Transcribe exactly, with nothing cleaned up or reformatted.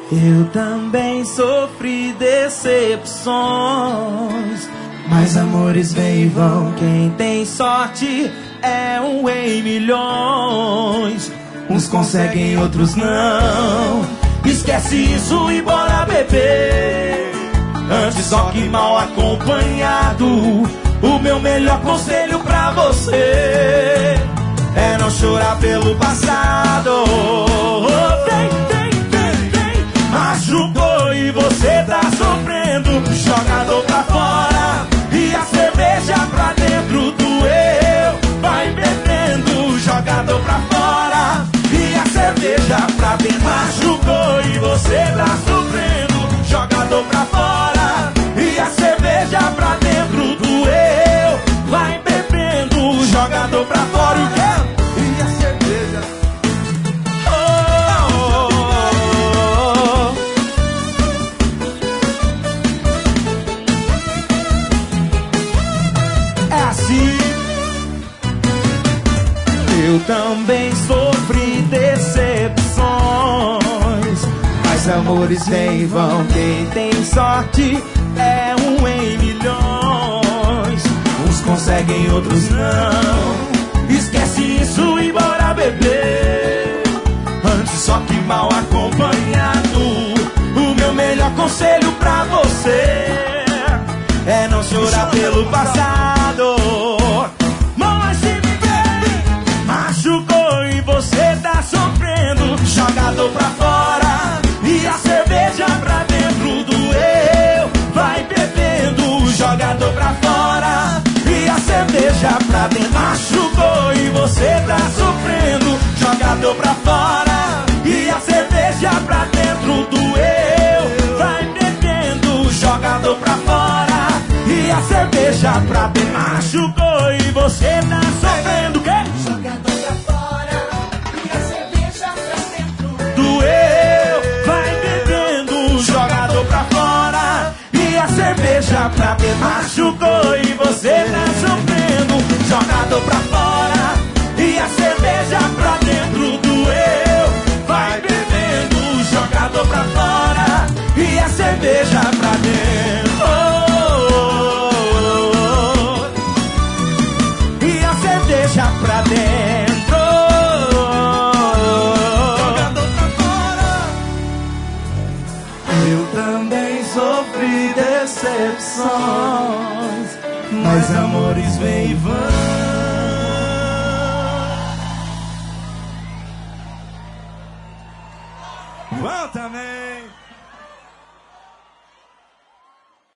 Eu também sofri decepções, mas amores vêm e vão. Quem tem sorte é um em milhões. Uns conseguem, outros não. Esquece isso e bora beber. Antes só que mal acompanhado. O meu melhor conselho pra você é não chorar pelo passado. Vem, vem, vem, vem. Machucou e você tá sofrendo. Jogador pra fora e a cerveja pra dentro. Doeu, vai bebendo. Jogador pra fora e a cerveja pra dentro. Machucou e você tá sofrendo. Jogador pra fora e a cerveja pra dentro. Doeu, vai bebendo. Jogador pra fora e a cerveja. Oh, oh, oh, oh. É assim. Eu também sofri decepções, mas amores vêm e vão. Quem tem sorte é um em milhões. Uns conseguem, outros não. Esquece isso e bora beber. Antes só que mal acompanhado. O meu melhor conselho pra você é não chorar pelo passado. Mas se vem, machucou e você tá sofrendo. Jogador pra fora e a cerveja pra dentro. Doeu, vai bebendo. Jogador pra fora e a cerveja pra dentro. Machucou e você tá sofrendo. Jogador pra fora e a cerveja pra dentro. Doeu, vai bebendo. Jogador pra fora e a cerveja pra dentro. Machucou e você tá sofrendo. O quê? Jogador pra fora e a cerveja pra dentro. Doeu, vai bebendo. Jogador pra fora e a cerveja pra dentro. Machucou e você tá sofrendo. Jogador pra fora e a cerveja pra dentro. Doeu, vai bebendo. Jogador pra fora e a cerveja pra dentro. Oh, oh, oh, oh. E a cerveja pra dentro. Jogador pra fora. Eu também sofri decepções, mas amores vêm e vão. Vão também.